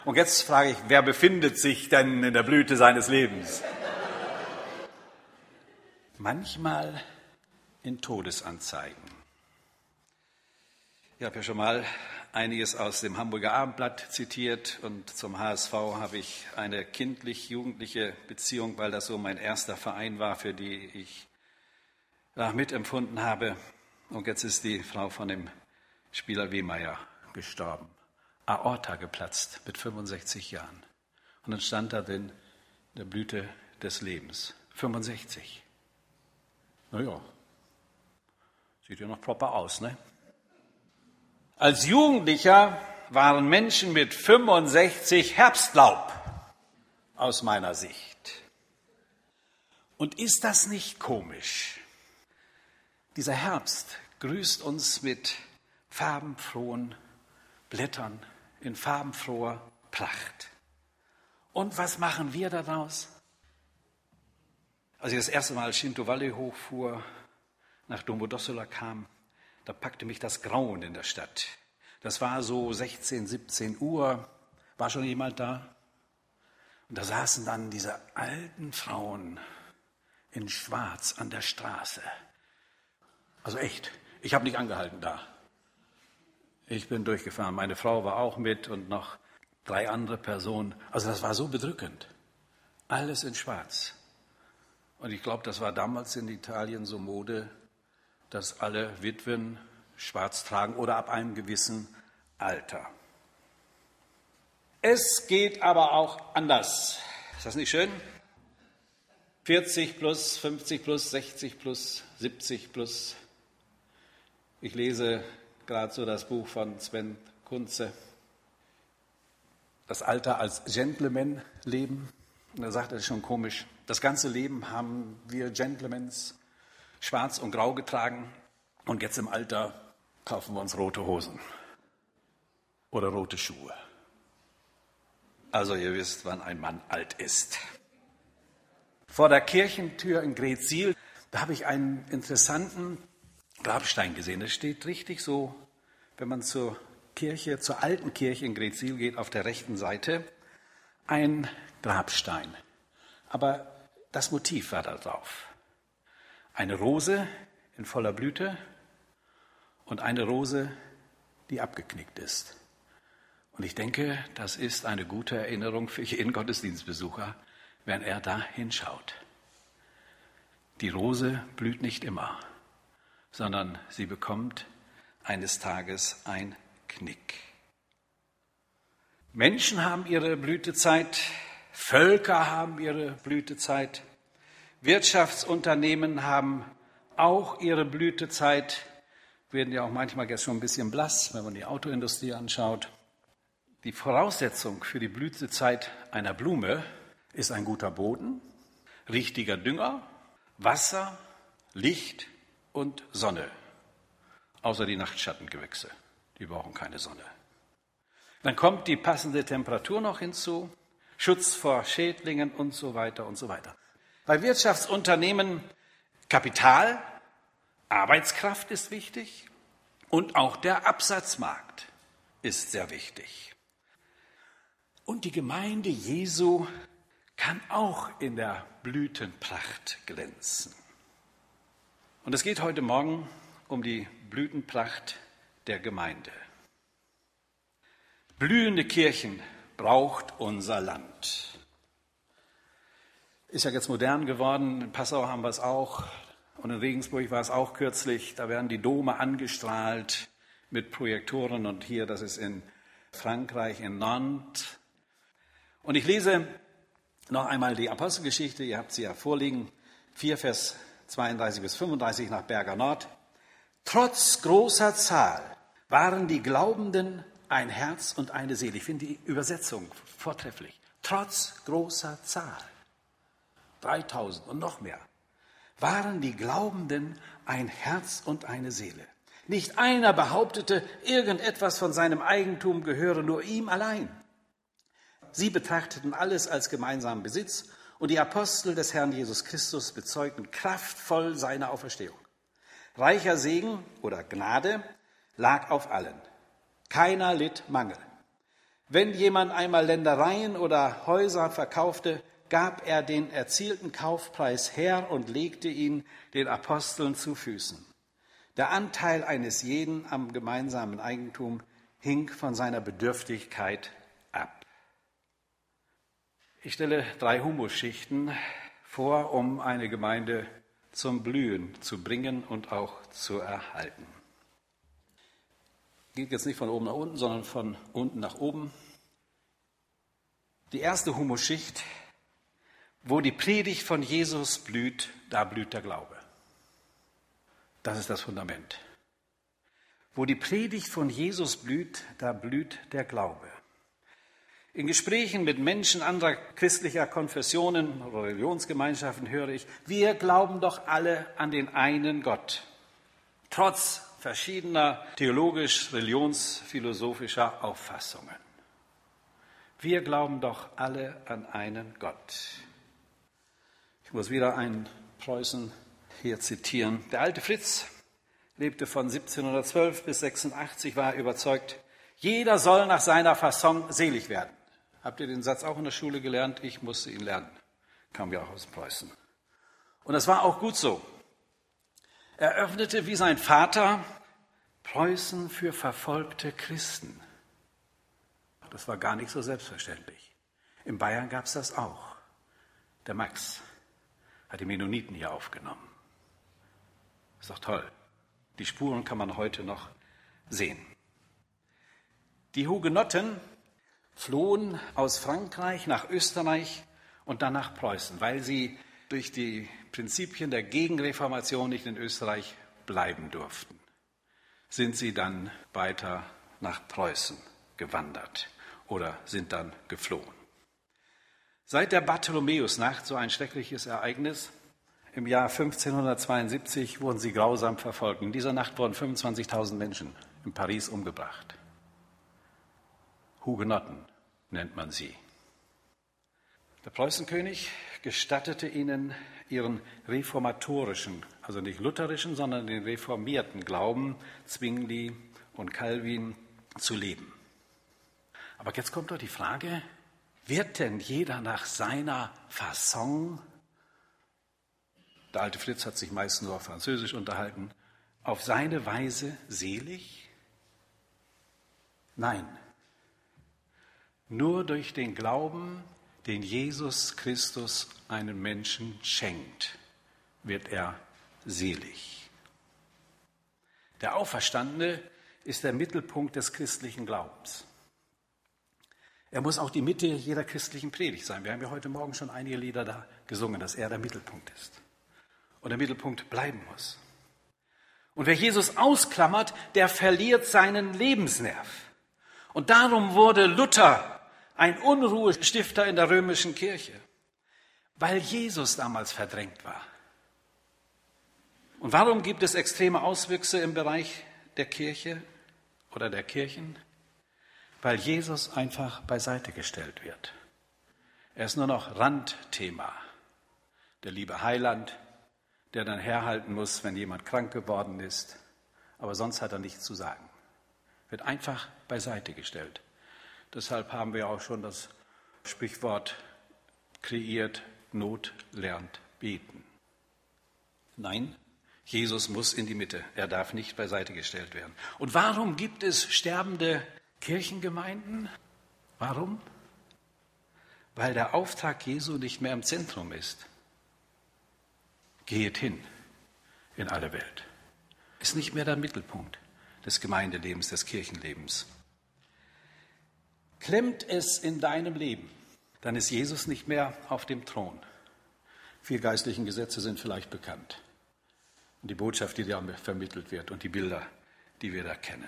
Und jetzt frage ich, wer befindet sich denn in der Blüte seines Lebens? Manchmal in Todesanzeigen. Ich habe ja schon mal einiges aus dem Hamburger Abendblatt zitiert und zum HSV habe ich eine kindlich-jugendliche Beziehung, weil das so mein erster Verein war, für die ich mitempfunden habe. Und jetzt ist die Frau von dem Spieler Wehmeier gestorben. Aorta geplatzt mit 65 Jahren. Und dann stand da drin, in der Blüte des Lebens. 65. Naja, sieht ja noch proper aus, ne? Als Jugendlicher waren Menschen mit 65 Herbstlaub, aus meiner Sicht. Und ist das nicht komisch? Dieser Herbst grüßt uns mit farbenfrohen Blättern in farbenfroher Pracht. Und was machen wir daraus? Als ich das erste Mal Shinto Valley hochfuhr, nach Domodossola kam, da packte mich das Grauen in der Stadt. Das war so 16, 17 Uhr. War schon jemand da? Und da saßen dann diese alten Frauen in Schwarz an der Straße. Also echt, ich habe nicht angehalten da. Ich bin durchgefahren. Meine Frau war auch mit und noch 3 andere Personen. Also das war so bedrückend. Alles in Schwarz. Und ich glaube, das war damals in Italien so Mode, dass alle Witwen schwarz tragen oder ab einem gewissen Alter. Es geht aber auch anders. Ist das nicht schön? 40 plus, 50 plus, 60 plus, 70 plus. Ich lese gerade so das Buch von Sven Kunze, Das Alter als Gentleman leben. Und er sagt, das ist schon komisch. Das ganze Leben haben wir Gentlemans schwarz und grau getragen und jetzt im Alter kaufen wir uns rote Hosen oder rote Schuhe. Also ihr wisst, wann ein Mann alt ist. Vor der Kirchentür in Greetsiel, da habe ich einen interessanten Grabstein gesehen. Das steht richtig so, wenn man zur Kirche, zur alten Kirche in Greetsiel geht, auf der rechten Seite, ein Grabstein. Aber das Motiv war da drauf. Eine Rose in voller Blüte und eine Rose, die abgeknickt ist. Und ich denke, das ist eine gute Erinnerung für jeden Gottesdienstbesucher, wenn er da hinschaut. Die Rose blüht nicht immer, sondern sie bekommt eines Tages ein Knick. Menschen haben ihre Blütezeit, Völker haben ihre Blütezeit, Wirtschaftsunternehmen haben auch ihre Blütezeit, werden ja auch manchmal jetzt schon ein bisschen blass, wenn man die Autoindustrie anschaut. Die Voraussetzung für die Blütezeit einer Blume ist ein guter Boden, richtiger Dünger, Wasser, Licht und Sonne. Außer die Nachtschattengewächse, die brauchen keine Sonne. Dann kommt die passende Temperatur noch hinzu, Schutz vor Schädlingen und so weiter und so weiter. Bei Wirtschaftsunternehmen Kapital, Arbeitskraft ist wichtig und auch der Absatzmarkt ist sehr wichtig. Und die Gemeinde Jesu kann auch in der Blütenpracht glänzen. Und es geht heute Morgen um die Blütenpracht der Gemeinde. Blühende Kirchen braucht unser Land. Ist ja jetzt modern geworden, in Passau haben wir es auch und in Regensburg war es auch kürzlich. Da werden die Dome angestrahlt mit Projektoren und hier, das ist in Frankreich, in Nantes. Und ich lese noch einmal die Apostelgeschichte, ihr habt sie ja vorliegen, 4 Vers 32 bis 35 nach Berger Nord. Trotz großer Zahl waren die Glaubenden ein Herz und eine Seele. Ich finde die Übersetzung vortrefflich. Trotz großer Zahl, 3000 und noch mehr, waren die Glaubenden ein Herz und eine Seele. Nicht einer behauptete, irgendetwas von seinem Eigentum gehöre nur ihm allein. Sie betrachteten alles als gemeinsamen Besitz und die Apostel des Herrn Jesus Christus bezeugten kraftvoll seine Auferstehung. Reicher Segen oder Gnade lag auf allen. Keiner litt Mangel. Wenn jemand einmal Ländereien oder Häuser verkaufte, gab er den erzielten Kaufpreis her und legte ihn den Aposteln zu Füßen. Der Anteil eines jeden am gemeinsamen Eigentum hing von seiner Bedürftigkeit ab. Ich stelle 3 Humusschichten vor, um eine Gemeinde zum Blühen zu bringen und auch zu erhalten. Geht jetzt nicht von oben nach unten, sondern von unten nach oben. Die erste Humusschicht: Wo die Predigt von Jesus blüht, da blüht der Glaube. Das ist das Fundament. Wo die Predigt von Jesus blüht, da blüht der Glaube. In Gesprächen mit Menschen anderer christlicher Konfessionen oder Religionsgemeinschaften höre ich: Wir glauben doch alle an den einen Gott. Trotz verschiedener theologisch-religionsphilosophischer Auffassungen. Wir glauben doch alle an einen Gott. Ich muss wieder einen Preußen hier zitieren. Der alte Fritz lebte von 1712 bis 86, war überzeugt, jeder soll nach seiner Fasson selig werden. Habt ihr den Satz auch in der Schule gelernt? Ich musste ihn lernen. Kam ja auch aus Preußen. Und das war auch gut so. Er öffnete wie sein Vater Preußen für verfolgte Christen. Das war gar nicht so selbstverständlich. In Bayern gab es das auch. Der Max hat die Mennoniten hier aufgenommen. Ist doch toll. Die Spuren kann man heute noch sehen. Die Hugenotten flohen aus Frankreich nach Österreich und dann nach Preußen, weil sie durch die Prinzipien der Gegenreformation nicht in Österreich bleiben durften. Sind sie dann weiter nach Preußen gewandert oder sind dann geflohen. Seit der Bartholomäusnacht, so ein schreckliches Ereignis, im Jahr 1572 wurden sie grausam verfolgt. In dieser Nacht wurden 25.000 Menschen in Paris umgebracht. Hugenotten nennt man sie. Der Preußenkönig gestattete ihnen ihren reformatorischen, also nicht lutherischen, sondern den reformierten Glauben, Zwingli und Calvin, zu leben. Aber jetzt kommt doch die Frage, wird denn jeder nach seiner Fasson, der alte Fritz hat sich meist nur auf Französisch unterhalten, auf seine Weise selig? Nein. Nur durch den Glauben, den Jesus Christus einem Menschen schenkt, wird er selig. Der Auferstandene ist der Mittelpunkt des christlichen Glaubens. Er muss auch die Mitte jeder christlichen Predigt sein. Wir haben ja heute Morgen schon einige Lieder da gesungen, dass er der Mittelpunkt ist und der Mittelpunkt bleiben muss. Und wer Jesus ausklammert, der verliert seinen Lebensnerv. Und darum wurde Luther ein Unruhestifter in der römischen Kirche, weil Jesus damals verdrängt war. Und warum gibt es extreme Auswüchse im Bereich der Kirche oder der Kirchen? Weil Jesus einfach beiseite gestellt wird. Er ist nur noch Randthema. Der liebe Heiland, der dann herhalten muss, wenn jemand krank geworden ist. Aber sonst hat er nichts zu sagen. Wird einfach beiseite gestellt. Deshalb haben wir auch schon das Sprichwort kreiert, Not lernt beten. Nein, Jesus muss in die Mitte. Er darf nicht beiseite gestellt werden. Und warum gibt es sterbende Kirchengemeinden? Warum? Weil der Auftrag Jesu nicht mehr im Zentrum ist. Geht hin in alle Welt. Ist nicht mehr der Mittelpunkt des Gemeindelebens, des Kirchenlebens. Klemmt es in deinem Leben, dann ist Jesus nicht mehr auf dem Thron. 4 geistlichen Gesetze sind vielleicht bekannt. Und die Botschaft, die da vermittelt wird und die Bilder, die wir da kennen.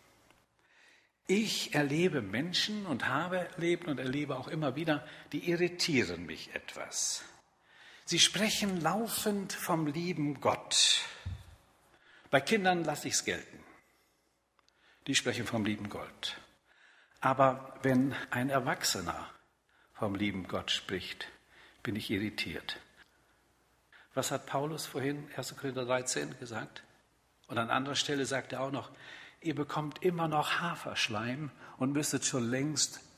Ich erlebe Menschen und habe erlebt und erlebe auch immer wieder, die irritieren mich etwas. Sie sprechen laufend vom lieben Gott. Bei Kindern lasse ich es gelten. Die sprechen vom lieben Gott. Aber wenn ein Erwachsener vom lieben Gott spricht, bin ich irritiert. Was hat Paulus vorhin, 1. Korinther 13, gesagt? Und an anderer Stelle sagt er auch noch, ihr bekommt immer noch Haferschleim und müsstet schon längst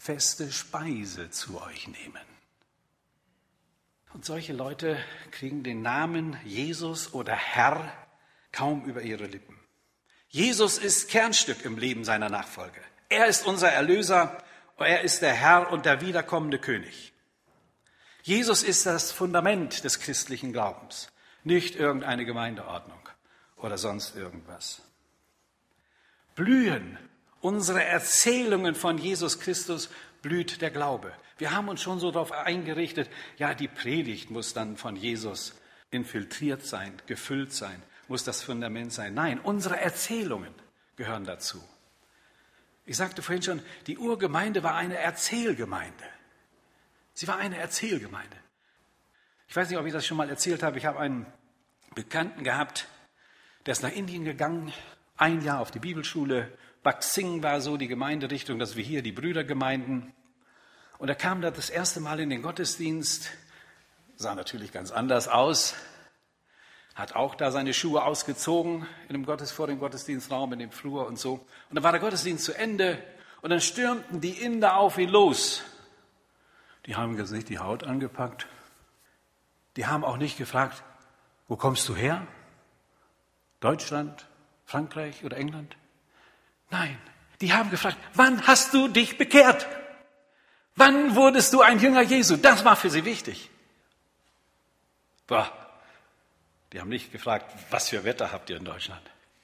feste Speise zu euch nehmen. Und solche Leute kriegen den Namen Jesus oder Herr kaum über ihre Lippen. Jesus ist Kernstück im Leben seiner Nachfolger. Er ist unser Erlöser, er ist der Herr und der wiederkommende König. Jesus ist das Fundament des christlichen Glaubens, nicht irgendeine Gemeindeordnung oder sonst irgendwas. Blühen unsere Erzählungen von Jesus Christus, blüht der Glaube. Wir haben uns schon so darauf eingerichtet, ja, die Predigt muss dann von Jesus infiltriert sein, gefüllt sein, muss das Fundament sein. Nein, unsere Erzählungen gehören dazu. Ich sagte vorhin schon, die Urgemeinde war eine Erzählgemeinde. Sie war eine Erzählgemeinde. Ich weiß nicht, ob ich das schon mal erzählt habe. Ich habe einen Bekannten gehabt, der ist nach Indien gegangen, 1 Jahr auf die Bibelschule. Baksing war so die Gemeinderichtung, dass wir hier die Brüdergemeinden. Und er kam da das erste Mal in den Gottesdienst, sah natürlich ganz anders aus, hat auch da seine Schuhe ausgezogen vor dem Gottesdienstraum, in dem Flur und so. Und dann war der Gottesdienst zu Ende und dann stürmten die Inder auf ihn los. Die haben jetzt nicht die Haut angepackt. Die haben auch nicht gefragt, wo kommst du her? Deutschland, Frankreich oder England? Nein, die haben gefragt, wann hast du dich bekehrt? Wann wurdest du ein Jünger Jesu? Das war für sie wichtig. Boah, die haben nicht gefragt, was für Wetter habt ihr in Deutschland?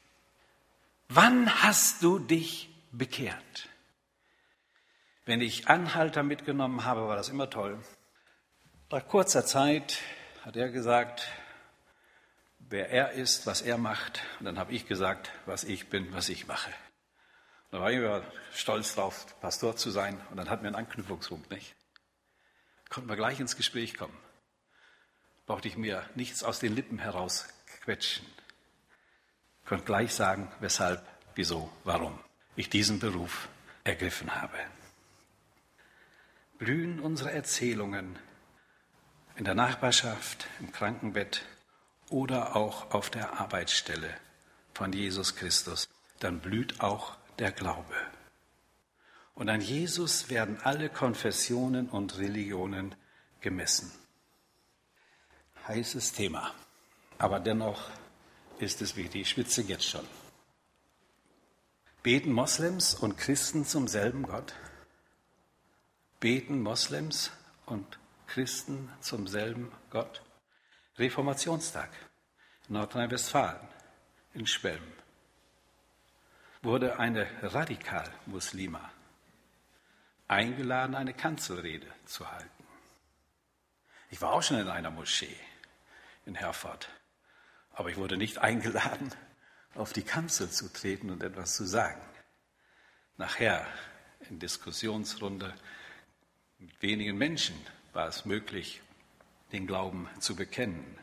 Wann hast du dich bekehrt? Wenn ich Anhalter mitgenommen habe, war das immer toll. Nach kurzer Zeit hat er gesagt, wer er ist, was er macht. Und dann habe ich gesagt, was ich bin, was ich mache. Da war ich immer stolz drauf, Pastor zu sein. Und dann hatten wir einen Anknüpfungspunkt, nicht? Konnten wir gleich ins Gespräch kommen. Brauchte ich mir nichts aus den Lippen herausquetschen. Konnte gleich sagen, weshalb, wieso, warum ich diesen Beruf ergriffen habe. Blühen unsere Erzählungen in der Nachbarschaft, im Krankenbett oder auch auf der Arbeitsstelle von Jesus Christus, dann blüht auch der Glaube. Und an Jesus werden alle Konfessionen und Religionen gemessen. Heißes Thema, aber dennoch ist es wichtig. Ich schwitze jetzt schon. Beten Moslems und Christen zum selben Gott? Beten Moslems und Christen zum selben Gott? Reformationstag in Nordrhein-Westfalen, in Schwelm, wurde eine Radikal-Muslima eingeladen, eine Kanzelrede zu halten. Ich war auch schon in einer Moschee in Herford, aber ich wurde nicht eingeladen, auf die Kanzel zu treten und etwas zu sagen. Nachher, in Diskussionsrunde mit wenigen Menschen, war es möglich, den Glauben zu bekennen.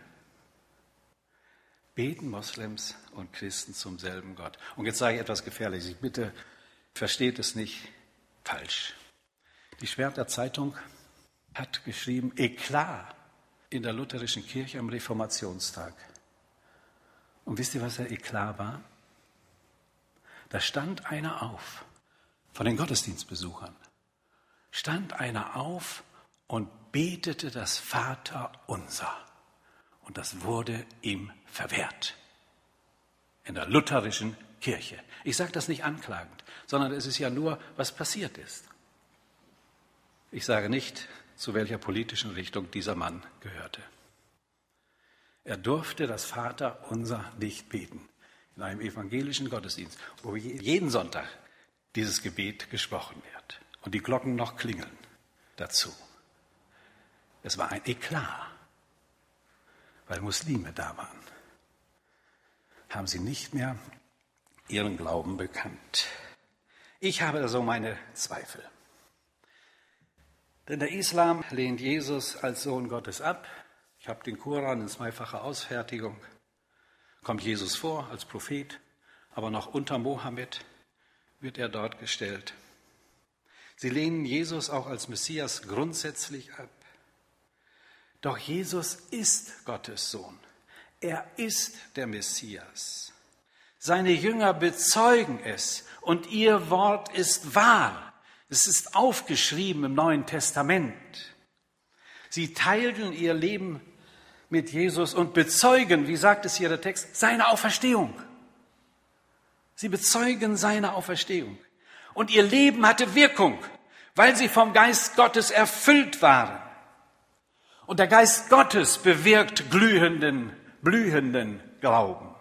Beten Moslems und Christen zum selben Gott. Und jetzt sage ich etwas Gefährliches. Bitte versteht es nicht falsch. Die Schwerter Zeitung hat geschrieben, Eklat in der lutherischen Kirche am Reformationstag. Und wisst ihr, was der Eklat war? Da stand einer auf, von den Gottesdienstbesuchern, stand einer auf und betete das Vaterunser. Und das wurde ihm verwehrt. In der lutherischen Kirche. Ich sage das nicht anklagend, sondern es ist ja nur, was passiert ist. Ich sage nicht, zu welcher politischen Richtung dieser Mann gehörte. Er durfte das Vaterunser nicht beten. In einem evangelischen Gottesdienst, wo jeden Sonntag dieses Gebet gesprochen wird. Und die Glocken noch klingeln dazu. Es war ein Eklat. Weil Muslime da waren, haben sie nicht mehr ihren Glauben bekannt. Ich habe da so meine Zweifel. Denn der Islam lehnt Jesus als Sohn Gottes ab. Ich habe den Koran in zweifacher Ausfertigung. Kommt Jesus vor als Prophet, aber noch unter Mohammed wird er dort gestellt. Sie lehnen Jesus auch als Messias grundsätzlich ab. Doch Jesus ist Gottes Sohn. Er ist der Messias. Seine Jünger bezeugen es und ihr Wort ist wahr. Es ist aufgeschrieben im Neuen Testament. Sie teilten ihr Leben mit Jesus und bezeugen, wie sagt es hier der Text, seine Auferstehung. Sie bezeugen seine Auferstehung. Und ihr Leben hatte Wirkung, weil sie vom Geist Gottes erfüllt waren. Und der Geist Gottes bewirkt blühenden Glauben.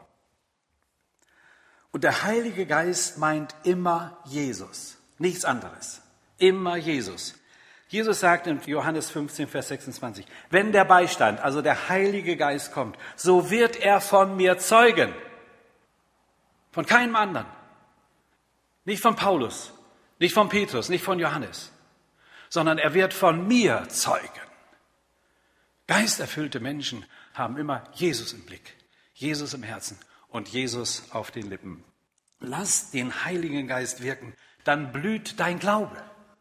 Und der Heilige Geist meint immer Jesus, nichts anderes. Immer Jesus. Jesus sagt in Johannes 15, Vers 26, wenn der Beistand, also der Heilige Geist kommt, so wird er von mir zeugen. Von keinem anderen. Nicht von Paulus, nicht von Petrus, nicht von Johannes, sondern er wird von mir zeugen. Geisterfüllte Menschen haben immer Jesus im Blick, Jesus im Herzen und Jesus auf den Lippen. Lass den Heiligen Geist wirken, dann blüht dein Glaube.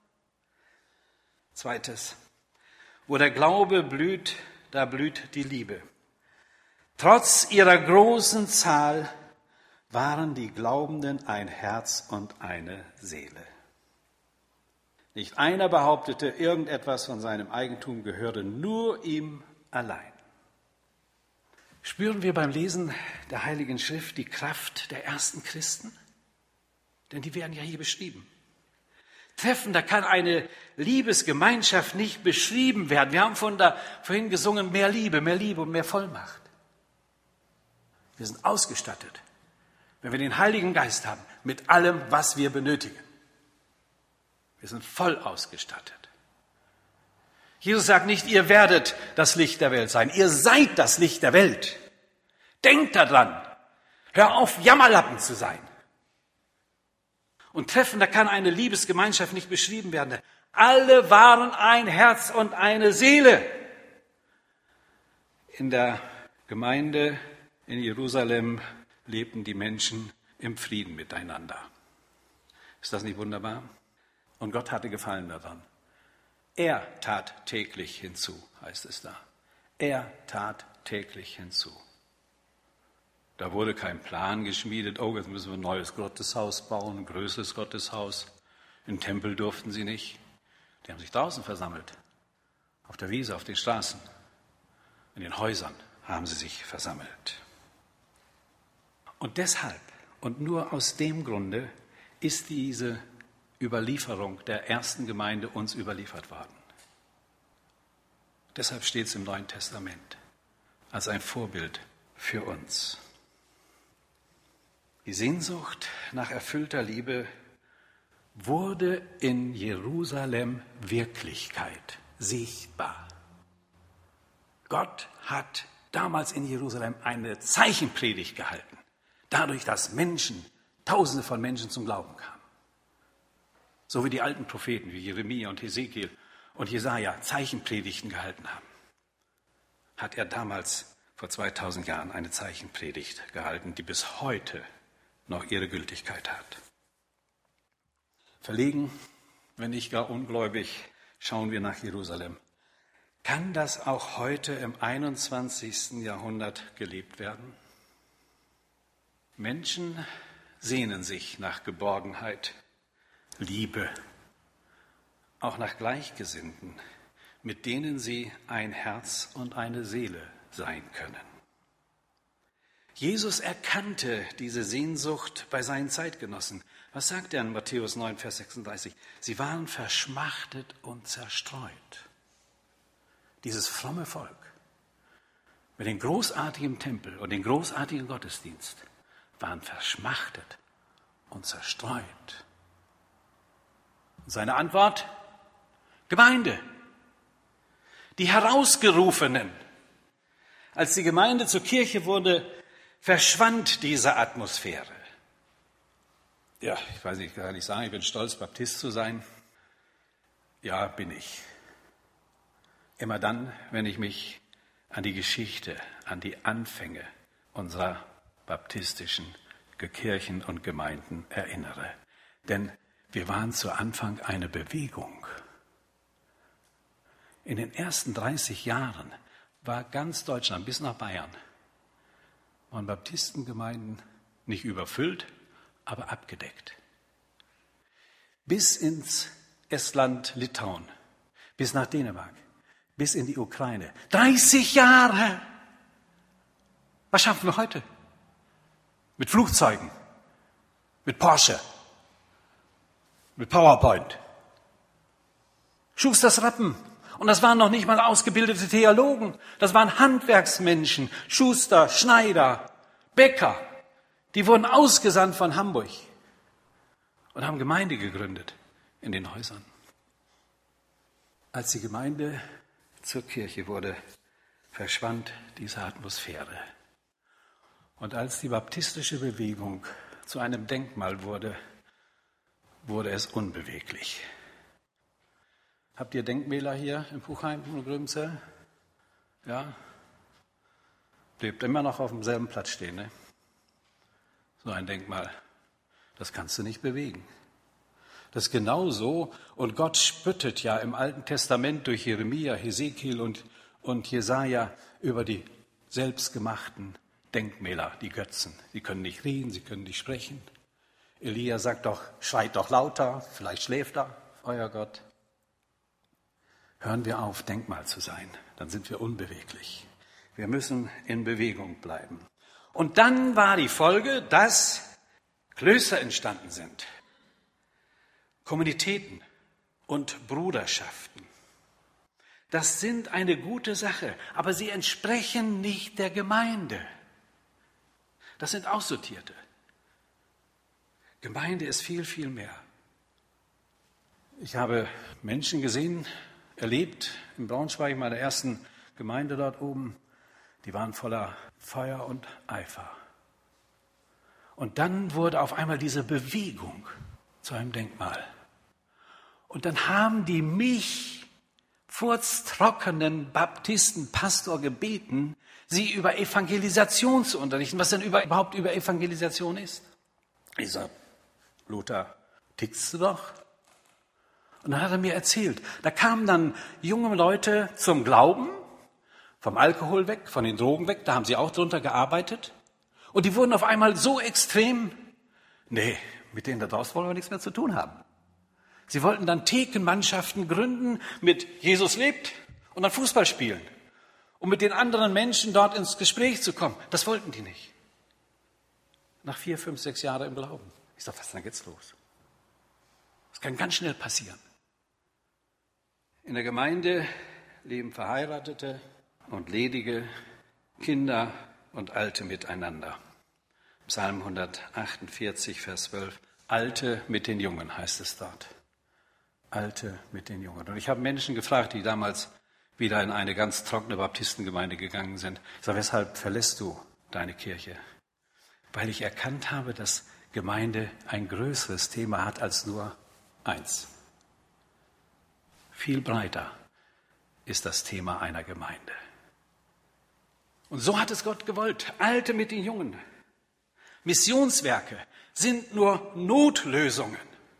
Zweites, wo der Glaube blüht, da blüht die Liebe. Trotz ihrer großen Zahl waren die Glaubenden ein Herz und eine Seele. Nicht einer behauptete, irgendetwas von seinem Eigentum gehöre nur ihm allein. Spüren wir beim Lesen der Heiligen Schrift die Kraft der ersten Christen? Denn die werden ja hier beschrieben. Treffender kann eine Liebesgemeinschaft nicht beschrieben werden. Wir haben vorhin gesungen, mehr Liebe und mehr Vollmacht. Wir sind ausgestattet, wenn wir den Heiligen Geist haben, mit allem, was wir benötigen. Wir sind voll ausgestattet. Jesus sagt nicht, ihr werdet das Licht der Welt sein. Ihr seid das Licht der Welt. Denkt daran. Hör auf, Jammerlappen zu sein. Und treffender kann eine Liebesgemeinschaft nicht beschrieben werden. Alle waren ein Herz und eine Seele. In der Gemeinde in Jerusalem lebten die Menschen im Frieden miteinander. Ist das nicht wunderbar? Und Gott hatte Gefallen daran. Er tat täglich hinzu, heißt es da. Er tat täglich hinzu. Da wurde kein Plan geschmiedet, oh, jetzt müssen wir ein neues Gotteshaus bauen, ein größeres Gotteshaus. Im Tempel durften sie nicht. Die haben sich draußen versammelt, auf der Wiese, auf den Straßen, in den Häusern haben sie sich versammelt. Und deshalb und nur aus dem Grunde ist diese Überlieferung der ersten Gemeinde uns überliefert worden. Deshalb steht es im Neuen Testament als ein Vorbild für uns. Die Sehnsucht nach erfüllter Liebe wurde in Jerusalem Wirklichkeit, sichtbar. Gott hat damals in Jerusalem eine Zeichenpredigt gehalten, dadurch, dass Tausende von Menschen zum Glauben kamen. So wie die alten Propheten wie Jeremia und Hesekiel und Jesaja Zeichenpredigten gehalten haben, hat er damals vor 2000 Jahren eine Zeichenpredigt gehalten, die bis heute noch ihre Gültigkeit hat. Verlegen, wenn nicht gar ungläubig, schauen wir nach Jerusalem. Kann das auch heute im 21. Jahrhundert gelebt werden? Menschen sehnen sich nach Geborgenheit, Liebe, auch nach Gleichgesinnten, mit denen sie ein Herz und eine Seele sein können. Jesus erkannte diese Sehnsucht bei seinen Zeitgenossen. Was sagt er in Matthäus 9, Vers 36? Sie waren verschmachtet und zerstreut. Dieses fromme Volk mit dem großartigen Tempel und dem großartigen Gottesdienst waren verschmachtet und zerstreut. Und seine Antwort? Gemeinde. Die Herausgerufenen. Als die Gemeinde zur Kirche wurde, verschwand diese Atmosphäre. Ja, ich weiß nicht, kann ich sagen, ich bin stolz, Baptist zu sein. Ja, bin ich. Immer dann, wenn ich mich an die Geschichte, an die Anfänge unserer baptistischen Kirchen und Gemeinden erinnere. Denn wir waren zu Anfang eine Bewegung. In den ersten 30 Jahren war ganz Deutschland bis nach Bayern waren Baptistengemeinden nicht überfüllt, aber abgedeckt. Bis ins Estland, Litauen, bis nach Dänemark, bis in die Ukraine. 30 Jahre! Was schaffen wir heute? Mit Flugzeugen, mit Porsche, mit PowerPoint. Schusters Rappen. Und das waren noch nicht mal ausgebildete Theologen. Das waren Handwerksmenschen, Schuster, Schneider, Bäcker. Die wurden ausgesandt von Hamburg und haben Gemeinde gegründet in den Häusern. Als die Gemeinde zur Kirche wurde, verschwand diese Atmosphäre. Und als die baptistische Bewegung zu einem Denkmal wurde, wurde es unbeweglich. Habt ihr Denkmäler hier in Puchheim und Gröbenzell? Ja? Bleibt immer noch auf demselben Platz stehen, ne? So ein Denkmal, das kannst du nicht bewegen. Das ist genauso. Und Gott spöttet ja im Alten Testament durch Jeremia, Hesekiel und Jesaja über die selbstgemachten Denkmäler, die Götzen. Sie können nicht reden, sie können nicht sprechen. Elia sagt doch, schreit doch lauter, vielleicht schläft er, euer Gott. Hören wir auf, Denkmal zu sein, dann sind wir unbeweglich. Wir müssen in Bewegung bleiben. Und dann war die Folge, dass Klöster entstanden sind, Kommunitäten und Bruderschaften. Das sind eine gute Sache, aber sie entsprechen nicht der Gemeinde. Das sind Aussortierte. Gemeinde ist viel, viel mehr. Ich habe Menschen gesehen, erlebt in Braunschweig, meiner ersten Gemeinde dort oben, die waren voller Feuer und Eifer. Und dann wurde auf einmal diese Bewegung zu einem Denkmal. Und dann haben die mich, furztrockenen Baptistenpastor, gebeten, sie über Evangelisation zu unterrichten, was denn überhaupt über Evangelisation ist. Ich sage, Lothar, tickst du doch? Und dann hat er mir erzählt, da kamen dann junge Leute zum Glauben, vom Alkohol weg, von den Drogen weg, da haben sie auch drunter gearbeitet. Und die wurden auf einmal so extrem, nee, mit denen da draußen wollen wir nichts mehr zu tun haben. Sie wollten dann Thekenmannschaften gründen mit Jesus lebt und dann Fußball spielen, um mit den anderen Menschen dort ins Gespräch zu kommen. Das wollten die nicht. Nach 4, 5, 6 Jahren im Glauben. Ich sage, was, dann geht's los. Das kann ganz schnell passieren. In der Gemeinde leben Verheiratete und ledige, Kinder und Alte miteinander. Psalm 148, Vers 12. Alte mit den Jungen heißt es dort. Alte mit den Jungen. Und ich habe Menschen gefragt, die damals wieder in eine ganz trockene Baptistengemeinde gegangen sind. Ich sage, weshalb verlässt du deine Kirche? Weil ich erkannt habe, dass Gemeinde ein größeres Thema hat als nur eins. Viel breiter ist das Thema einer Gemeinde. Und so hat es Gott gewollt. Alte mit den Jungen. Missionswerke sind nur Notlösungen.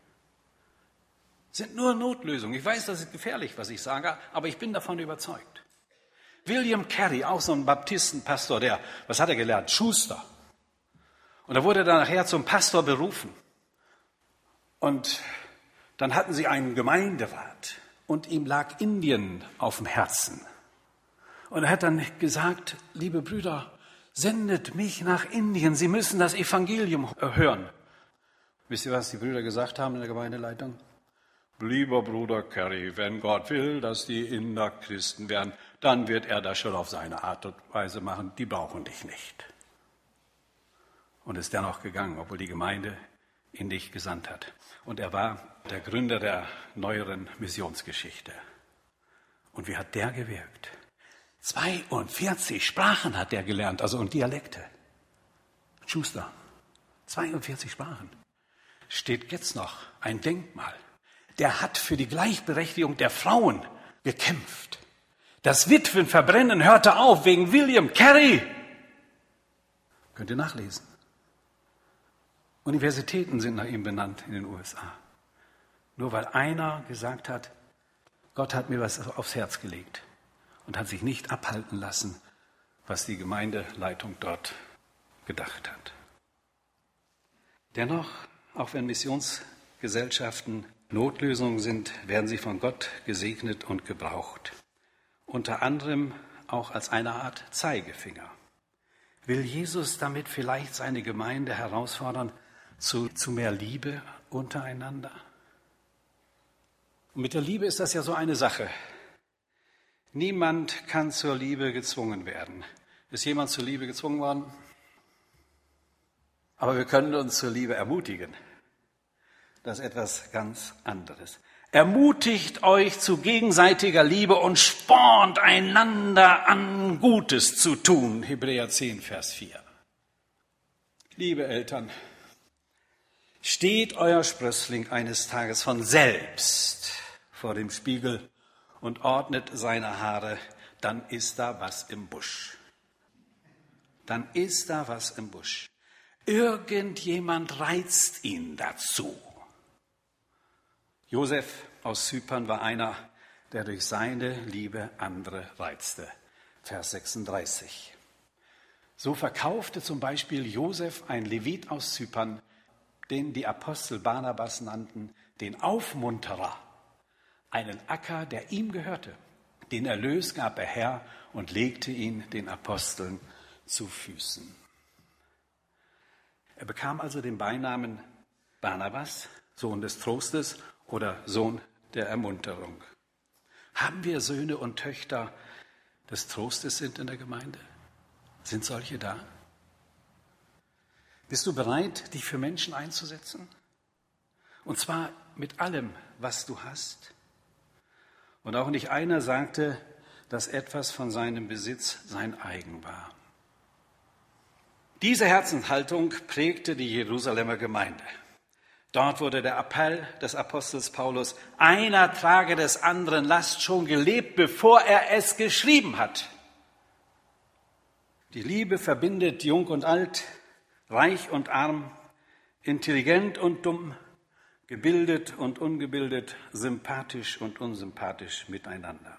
Sind nur Notlösungen. Ich weiß, das ist gefährlich, was ich sage, aber ich bin davon überzeugt. William Carey, auch so ein Baptistenpastor, was hat er gelernt? Schuster. Und da wurde er dann nachher zum Pastor berufen. Und dann hatten sie einen Gemeindewart und ihm lag Indien auf dem Herzen. Und er hat dann gesagt, liebe Brüder, sendet mich nach Indien, Sie müssen das Evangelium hören. Wisst ihr, was die Brüder gesagt haben in der Gemeindeleitung? Lieber Bruder Carey, wenn Gott will, dass die Inder Christen werden, dann wird er das schon auf seine Art und Weise machen, die brauchen dich nicht. Und ist dennoch gegangen, obwohl die Gemeinde ihn dich gesandt hat. Und er war der Gründer der neueren Missionsgeschichte. Und wie hat der gewirkt? 42 Sprachen hat der gelernt, also und Dialekte. Schuster, 42 Sprachen. Steht jetzt noch ein Denkmal. Der hat für die Gleichberechtigung der Frauen gekämpft. Das Witwenverbrennen hörte auf wegen William Carey. Könnt ihr nachlesen. Universitäten sind nach ihm benannt in den USA. Nur weil einer gesagt hat, Gott hat mir was aufs Herz gelegt und hat sich nicht abhalten lassen, was die Gemeindeleitung dort gedacht hat. Dennoch, auch wenn Missionsgesellschaften Notlösungen werden sie von Gott gesegnet und gebraucht. Unter anderem auch als eine Art Zeigefinger. Will Jesus damit vielleicht seine Gemeinde herausfordern zu mehr Liebe untereinander? Und mit der Liebe ist das ja so eine Sache. Niemand kann zur Liebe gezwungen werden. Ist jemand zur Liebe gezwungen worden? Aber wir können uns zur Liebe ermutigen. Das ist etwas ganz anderes. Ermutigt euch zu gegenseitiger Liebe und spornt einander an, Gutes zu tun. Hebräer 10, Vers 4. Liebe Eltern, steht euer Sprössling eines Tages von selbst vor dem Spiegel und ordnet seine Haare, dann ist da was im Busch. Dann ist da was im Busch. Irgendjemand reizt ihn dazu. Josef aus Zypern war einer, der durch seine Liebe andere reizte. Vers 36. So verkaufte zum Beispiel Josef, ein Levit aus Zypern, den die Apostel Barnabas nannten, den Aufmunterer, einen Acker, der ihm gehörte. Den Erlös gab er her und legte ihn den Aposteln zu Füßen. Er bekam also den Beinamen Barnabas, Sohn des Trostes oder Sohn der Ermunterung. Haben wir Söhne und Töchter des Trostes sind in der Gemeinde? Sind solche da? Bist du bereit, dich für Menschen einzusetzen? Und zwar mit allem, was du hast? Und auch nicht einer sagte, dass etwas von seinem Besitz sein eigen war. Diese Herzenshaltung prägte die Jerusalemer Gemeinde. Dort wurde der Appell des Apostels Paulus, einer trage des anderen Last, schon gelebt, bevor er es geschrieben hat. Die Liebe verbindet jung und alt, reich und arm, intelligent und dumm, gebildet und ungebildet, sympathisch und unsympathisch miteinander.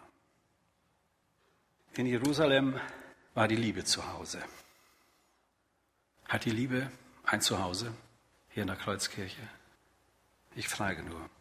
In Jerusalem war die Liebe zu Hause. Hat die Liebe ein Zuhause hier in der Kreuzkirche? Ich frage nur.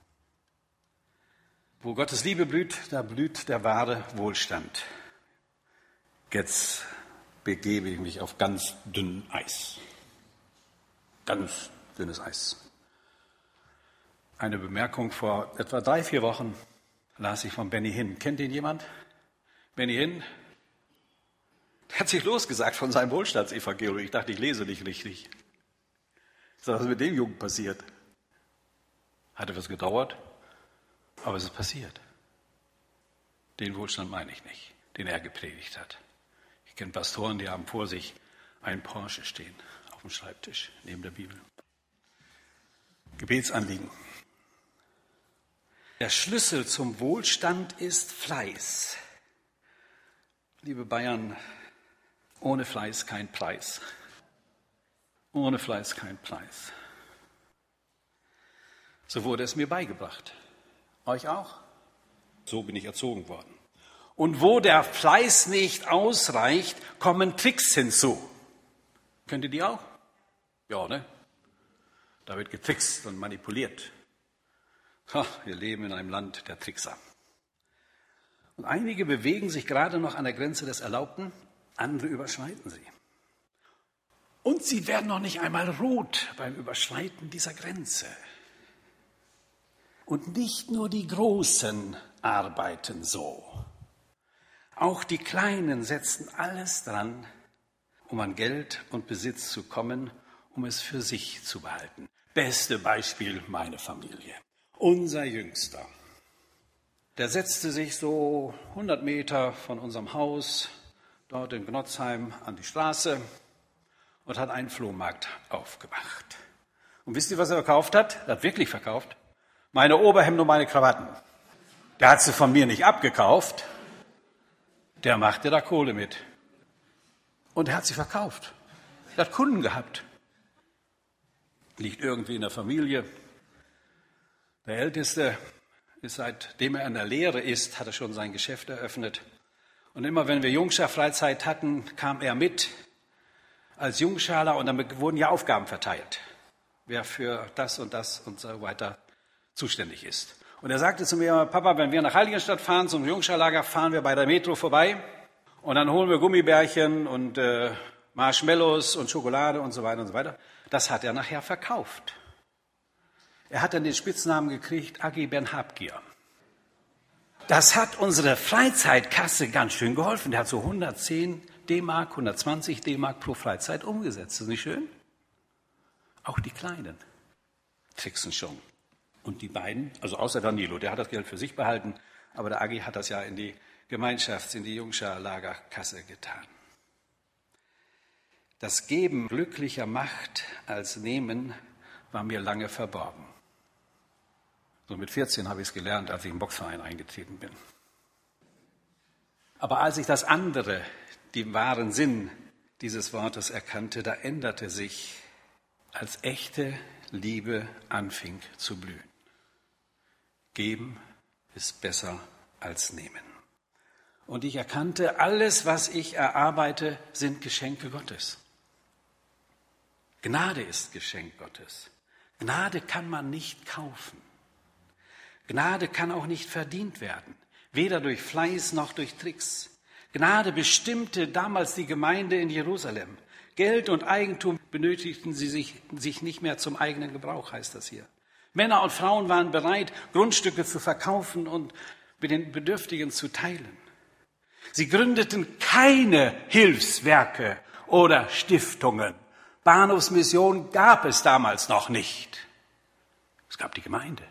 Wo Gottes Liebe blüht, da blüht der wahre Wohlstand. Jetzt begebe ich mich auf ganz dünnem Eis. Ganz dünnes Eis. Eine Bemerkung: Vor etwa 3-4 Wochen las ich von Benny Hinn. Kennt ihn jemand? Benny Hinn? Der hat sich losgesagt von seinem Wohlstandsevangelium. Ich dachte, ich lese nicht richtig. Ich sage, was ist mit dem Jungen passiert? Hat etwas gedauert, aber es ist passiert. Den Wohlstand meine ich nicht, den er gepredigt hat. Ich kenne Pastoren, die haben vor sich einen Porsche stehen auf dem Schreibtisch neben der Bibel. Gebetsanliegen. Der Schlüssel zum Wohlstand ist Fleiß. Liebe Bayern, ohne Fleiß kein Preis. Ohne Fleiß kein Preis. So wurde es mir beigebracht. Euch auch? So bin ich erzogen worden. Und wo der Fleiß nicht ausreicht, kommen Tricks hinzu. Könnt ihr die auch? Ja, ne? Da wird getrickst und manipuliert. Wir leben in einem Land der Trickser. Und einige bewegen sich gerade noch an der Grenze des Erlaubten, andere überschreiten sie. Und sie werden noch nicht einmal rot beim Überschreiten dieser Grenze. Und nicht nur die Großen arbeiten so. Auch die Kleinen setzen alles dran, um an Geld und Besitz zu kommen, um es für sich zu behalten. Beste Beispiel meine Familie. Unser Jüngster, der setzte sich so 100 Meter von unserem Haus, dort in Gnotzheim, an die Straße und hat einen Flohmarkt aufgemacht. Und wisst ihr, was er verkauft hat? Er hat wirklich verkauft. Meine Oberhemden und meine Krawatten. Der hat sie von mir nicht abgekauft. Der machte da Kohle mit. Und er hat sie verkauft. Er hat Kunden gehabt. Liegt irgendwie in der Familie. Der Älteste ist, seitdem er in der Lehre ist, hat er schon sein Geschäft eröffnet. Und immer wenn wir Jungscher-Freizeit hatten, kam er mit als Jungschaler und dann wurden ja Aufgaben verteilt. Wer für das und so weiter zuständig ist. Und er sagte zu mir, Papa, wenn wir nach Heiligenstadt fahren, zum Jungscha-Lager, fahren wir bei der Metro vorbei und dann holen wir Gummibärchen und Marshmallows und Schokolade und so weiter und so weiter. Das hat er nachher verkauft. Er hat dann den Spitznamen gekriegt, Agi Ben Habgier. Das hat unsere Freizeitkasse ganz schön geholfen. Der hat so 110 D-Mark, 120 D-Mark pro Freizeit umgesetzt. Ist nicht schön? Auch die Kleinen tricksen schon. Und die beiden, also außer Danilo, der hat das Geld für sich behalten, aber der Agi hat das ja in die in die Jungscha-Lagerkasse getan. Das Geben glücklicher Macht als Nehmen war mir lange verborgen. So mit 14 habe ich es gelernt, als ich im Boxverein eingetreten bin. Aber als ich das andere, den wahren Sinn dieses Wortes erkannte, da änderte sich, als echte Liebe anfing zu blühen. Geben ist besser als nehmen. Und ich erkannte, alles, was ich erarbeite, sind Geschenke Gottes. Gnade ist Geschenk Gottes. Gnade kann man nicht kaufen. Gnade kann auch nicht verdient werden, weder durch Fleiß noch durch Tricks. Gnade bestimmte damals die Gemeinde in Jerusalem. Geld und Eigentum benötigten sie sich nicht mehr zum eigenen Gebrauch, heißt das hier. Männer und Frauen waren bereit, Grundstücke zu verkaufen und mit den Bedürftigen zu teilen. Sie gründeten keine Hilfswerke oder Stiftungen. Bahnhofsmission gab es damals noch nicht. Es gab die Gemeinde.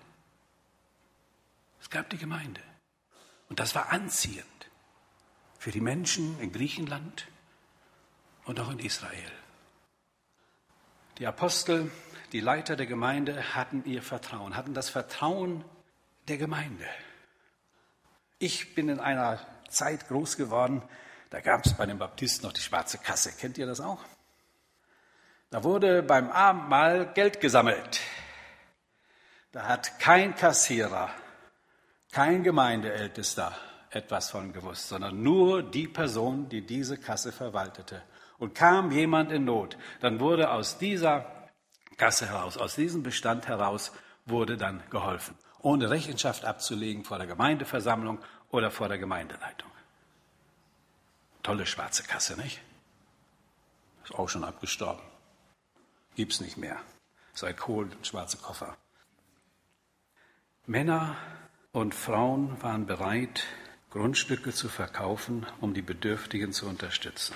Es gab die Gemeinde. Und das war anziehend für die Menschen in Griechenland und auch in Israel. Die Apostel, die Leiter der Gemeinde hatten ihr Vertrauen, hatten das Vertrauen der Gemeinde. Ich bin in einer Zeit groß geworden, da gab es bei den Baptisten noch die schwarze Kasse. Kennt ihr das auch? Da wurde beim Abendmahl Geld gesammelt. Da hat kein Kassierer, kein Gemeindeältester etwas von gewusst, sondern nur die Person, die diese Kasse verwaltete. Und kam jemand in Not, dann wurde aus dieser Kasse heraus, aus diesem Bestand heraus, wurde dann geholfen, ohne Rechenschaft abzulegen vor der Gemeindeversammlung oder vor der Gemeindeleitung. Tolle schwarze Kasse, nicht? Ist auch schon abgestorben. Gibt's nicht mehr. Seit Kohl und schwarze Koffer. Männer und Frauen waren bereit, Grundstücke zu verkaufen, um die Bedürftigen zu unterstützen.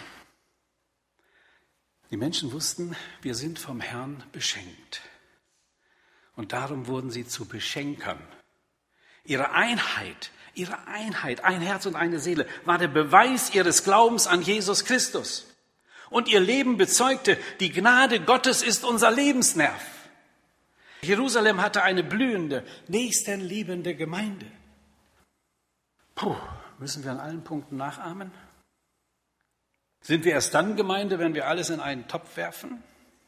Die Menschen wussten, wir sind vom Herrn beschenkt. Und darum wurden sie zu Beschenkern. Ihre Einheit, ein Herz und eine Seele, war der Beweis ihres Glaubens an Jesus Christus. Und ihr Leben bezeugte, die Gnade Gottes ist unser Lebensnerv. Jerusalem hatte eine blühende, nächstenliebende Gemeinde. Müssen wir an allen Punkten nachahmen? Sind wir erst dann Gemeinde, wenn wir alles in einen Topf werfen?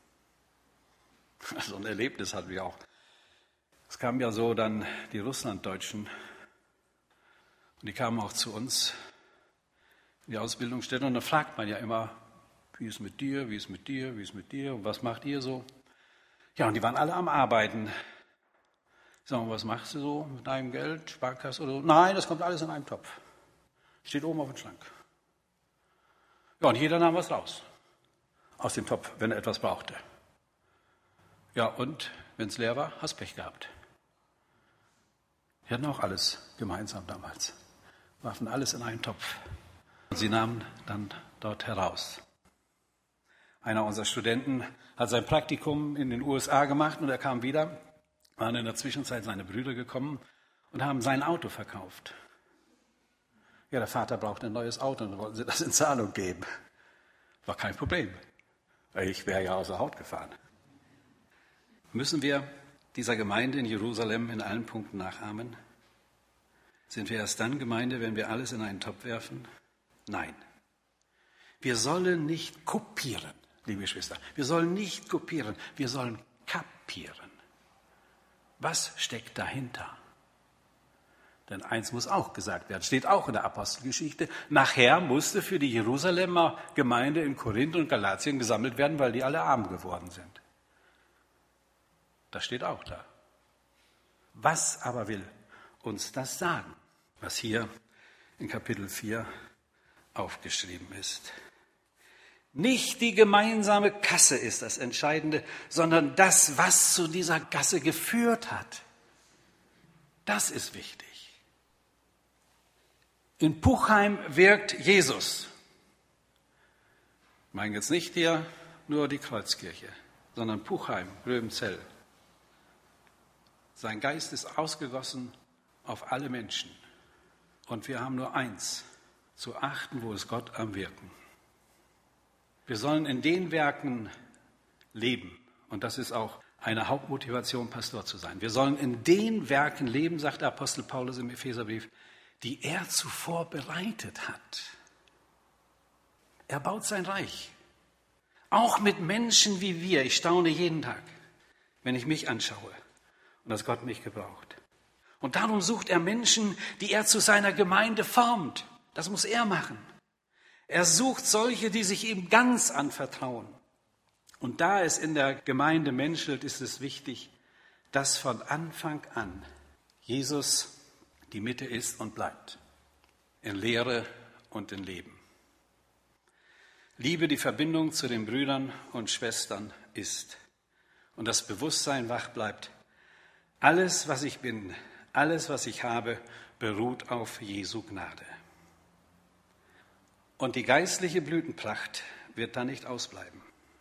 So ein Erlebnis hatten wir auch. Es kamen ja so dann die Russlanddeutschen und die kamen auch zu uns in die Ausbildungsstätte und dann fragt man ja immer, wie ist mit dir, wie ist mit dir, wie ist mit dir und was macht ihr so? Ja, und die waren alle am Arbeiten. Ich sage, was machst du so mit deinem Geld, Sparkasse oder so? Nein, das kommt alles in einem Topf. Steht oben auf dem Schrank. Ja, und jeder nahm was raus aus dem Topf, wenn er etwas brauchte. Ja, und wenn es leer war, hast Pech gehabt. Die hatten auch alles gemeinsam damals. Warfen alles in einen Topf. Und sie nahmen dann dort heraus. Einer unserer Studenten hat sein Praktikum in den USA gemacht und er kam wieder. Waren in der Zwischenzeit seine Brüder gekommen und haben sein Auto verkauft. Ja, der Vater brauchte ein neues Auto und dann wollten sie das in Zahlung geben. War kein Problem. Ich wäre ja außer Haut gefahren. Müssen wir dieser Gemeinde in Jerusalem in allen Punkten nachahmen? Sind wir erst dann Gemeinde, wenn wir alles in einen Topf werfen? Nein. Wir sollen nicht kopieren, liebe Geschwister. Wir sollen nicht kopieren, wir sollen kapieren. Was steckt dahinter? Denn eins muss auch gesagt werden, steht auch in der Apostelgeschichte. Nachher musste für die Jerusalemer Gemeinde in Korinth und Galatien gesammelt werden, weil die alle arm geworden sind. Das steht auch da. Was aber will uns das sagen, was hier in Kapitel 4 aufgeschrieben ist? Nicht die gemeinsame Kasse ist das Entscheidende, sondern das, was zu dieser Kasse geführt hat. Das ist wichtig. In Puchheim wirkt Jesus. Ich meine jetzt nicht hier nur die Kreuzkirche, sondern Puchheim, Gröbenzell. Sein Geist ist ausgegossen auf alle Menschen. Und wir haben nur eins, zu achten, wo ist Gott am Wirken. Wir sollen in den Werken leben. Und das ist auch eine Hauptmotivation, Pastor zu sein. Wir sollen in den Werken leben, sagt der Apostel Paulus im Epheserbrief, die er zuvor bereitet hat. Er baut sein Reich. Auch mit Menschen wie wir. Ich staune jeden Tag, wenn ich mich anschaue und dass Gott mich gebraucht. Und darum sucht er Menschen, die er zu seiner Gemeinde formt. Das muss er machen. Er sucht solche, die sich ihm ganz anvertrauen. Und da es in der Gemeinde menschelt, ist es wichtig, dass von Anfang an Jesus die Mitte ist und bleibt. In Lehre und in Leben. Liebe, die Verbindung zu den Brüdern und Schwestern ist. Und das Bewusstsein wach bleibt. Alles, was ich bin, alles, was ich habe, beruht auf Jesu Gnade. Und die geistliche Blütenpracht wird da nicht ausbleiben.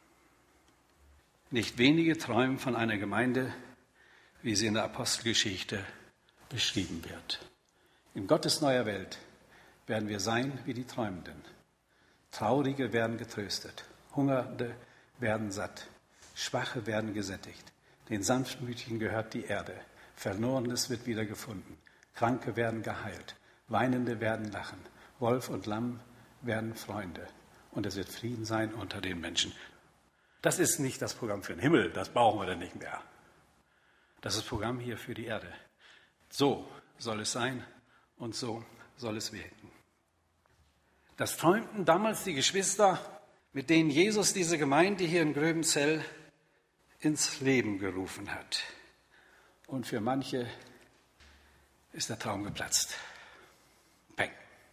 Nicht wenige träumen von einer Gemeinde, wie sie in der Apostelgeschichte beschrieben wird. In Gottes neuer Welt werden wir sein wie die Träumenden. Traurige werden getröstet, Hungernde werden satt, Schwache werden gesättigt. Den Sanftmütigen gehört die Erde, Verlorenes wird wieder gefunden, Kranke werden geheilt, Weinende werden lachen, Wolf und Lamm werden Freunde und es wird Frieden sein unter den Menschen. Das ist nicht das Programm für den Himmel, das brauchen wir dann nicht mehr. Das ist das Programm hier für die Erde. So soll es sein und so soll es wirken. Das träumten damals die Geschwister, mit denen Jesus diese Gemeinde hier in Gröbenzell ins Leben gerufen hat. Und für manche ist der Traum geplatzt. Peng.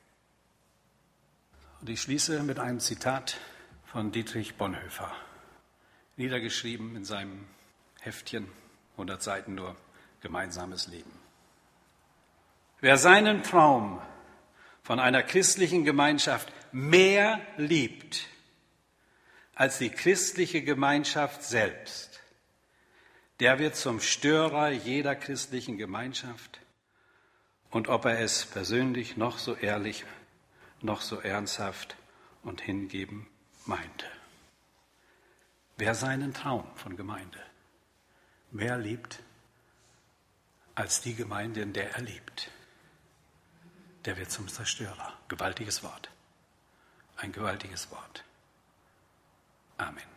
Und ich schließe mit einem Zitat von Dietrich Bonhoeffer, niedergeschrieben in seinem Heftchen, 100 Seiten nur, Gemeinsames Leben. Wer seinen Traum von einer christlichen Gemeinschaft mehr liebt als die christliche Gemeinschaft selbst, der wird zum Störer jeder christlichen Gemeinschaft und ob er es persönlich noch so ehrlich, noch so ernsthaft und hingeben meinte. Wer seinen Traum von Gemeinde mehr liebt als die Gemeinde, in der er lebt, der wird zum Zerstörer. Gewaltiges Wort. Ein gewaltiges Wort. Amen.